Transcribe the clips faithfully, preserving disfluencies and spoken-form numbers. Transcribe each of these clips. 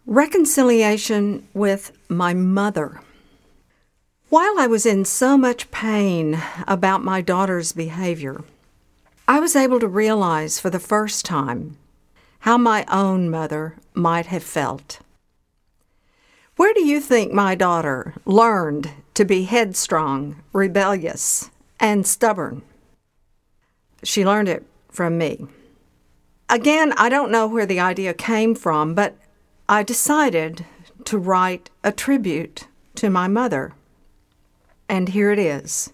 Reconciliation with my mother. While I was in so much pain about my daughter's behavior, I was able to realize for the first time how my own mother might have felt. Where do you think my daughter learned to be headstrong, rebellious, and stubborn? She learned it from me. Again, I don't know where the idea came from, but I decided to write a tribute to my mother. And here it is.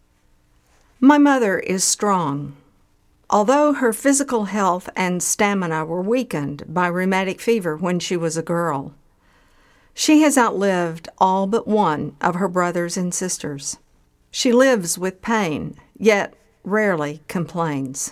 My mother is strong. Although her physical health and stamina were weakened by rheumatic fever when she was a girl, she has outlived all but one of her brothers and sisters. She lives with pain, yet rarely complains.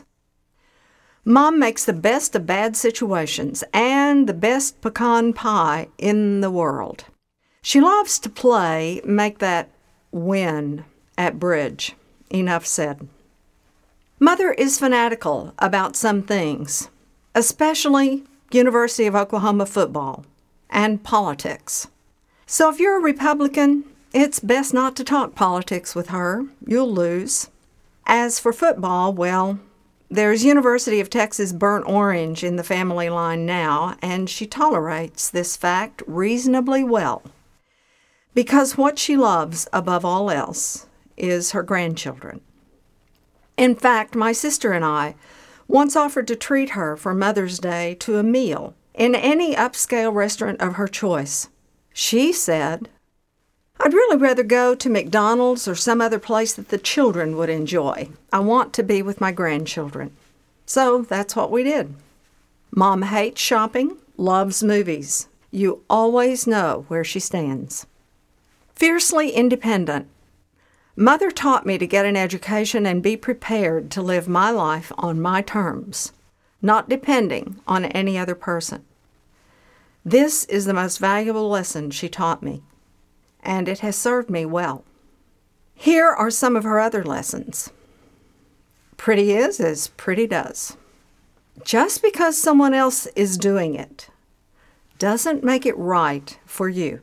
Mom makes the best of bad situations and the best pecan pie in the world. She loves to play, make that win at bridge. Enough said. Mother is fanatical about some things, especially University of Oklahoma football and politics. So if you're a Republican, it's best not to talk politics with her. You'll lose. As for football, well, there's University of Texas burnt orange in the family line now, and she tolerates this fact reasonably well, because what she loves above all else is her grandchildren. In fact, my sister and I once offered to treat her for Mother's Day to a meal in any upscale restaurant of her choice. She said, "I'd really rather go to McDonald's or some other place that the children would enjoy. I want to be with my grandchildren." So that's what we did. Mom hates shopping, loves movies. You always know where she stands. Fiercely independent. Mother taught me to get an education and be prepared to live my life on my terms, not depending on any other person. This is the most valuable lesson she taught me, and it has served me well. Here are some of her other lessons. Pretty is as pretty does. Just because someone else is doing it doesn't make it right for you.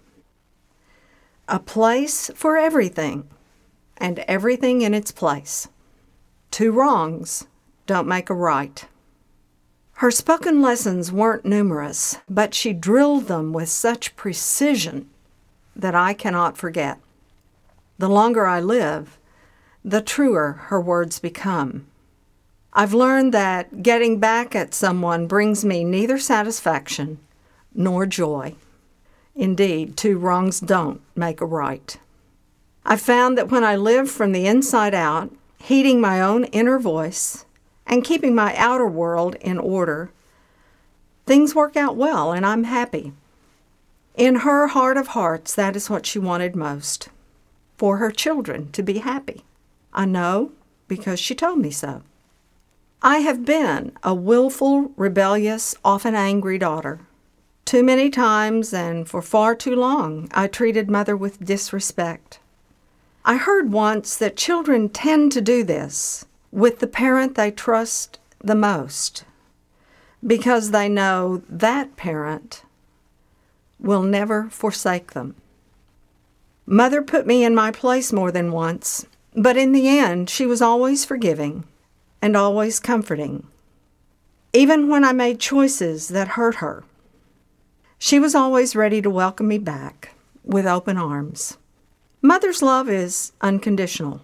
A place for everything, and everything in its place. Two wrongs don't make a right. Her spoken lessons weren't numerous, but she drilled them with such precision that I cannot forget. The longer I live, the truer her words become. I've learned that getting back at someone brings me neither satisfaction nor joy. Indeed, two wrongs don't make a right. I've found that when I live from the inside out, heeding my own inner voice and keeping my outer world in order, things work out well and I'm happy. In her heart of hearts, that is what she wanted most, for her children to be happy. I know because she told me so. I have been a willful, rebellious, often angry daughter. Too many times and for far too long, I treated Mother with disrespect. I heard once that children tend to do this with the parent they trust the most because they know that parent will never forsake them. Mother put me in my place more than once, but in the end, she was always forgiving and always comforting. Even when I made choices that hurt her, she was always ready to welcome me back with open arms. Mother's love is unconditional.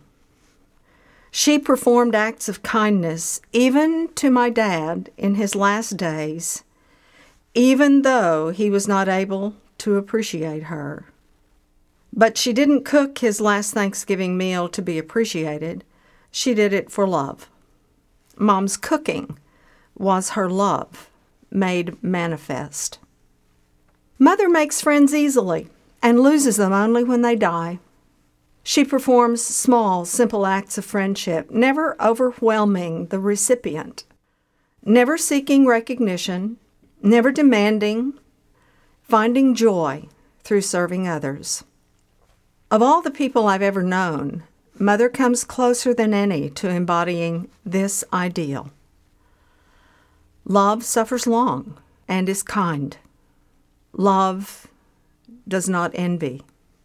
She performed acts of kindness even to my dad in his last days, even though he was not able to appreciate her. But she didn't cook his last Thanksgiving meal to be appreciated. She did it for love. Mom's cooking was her love made manifest. Mother makes friends easily and loses them only when they die. She performs small, simple acts of friendship, never overwhelming the recipient, never seeking recognition, never demanding, finding joy through serving others. Of all the people I've ever known, Mother comes closer than any to embodying this ideal. Love suffers long and is kind. Love does not envy.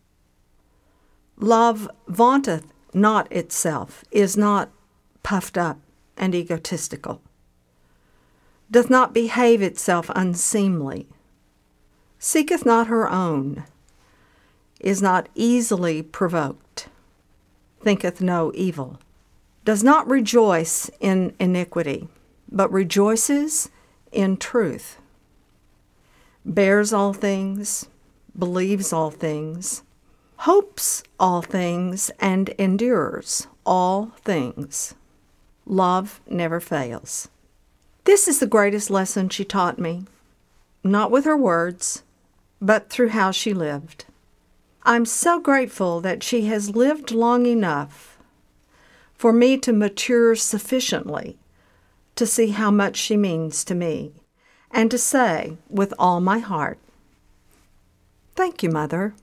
Love vaunteth not itself, is not puffed up and egotistical, doth not behave itself unseemly, seeketh not her own, is not easily provoked, thinketh no evil, does not rejoice in iniquity, but rejoices in truth, bears all things, believes all things, hopes all things, and endures all things. Love never fails. This is the greatest lesson she taught me, not with her words, but through how she lived. I'm so grateful that she has lived long enough for me to mature sufficiently to see how much she means to me, and to say with all my heart, "Thank you, Mother."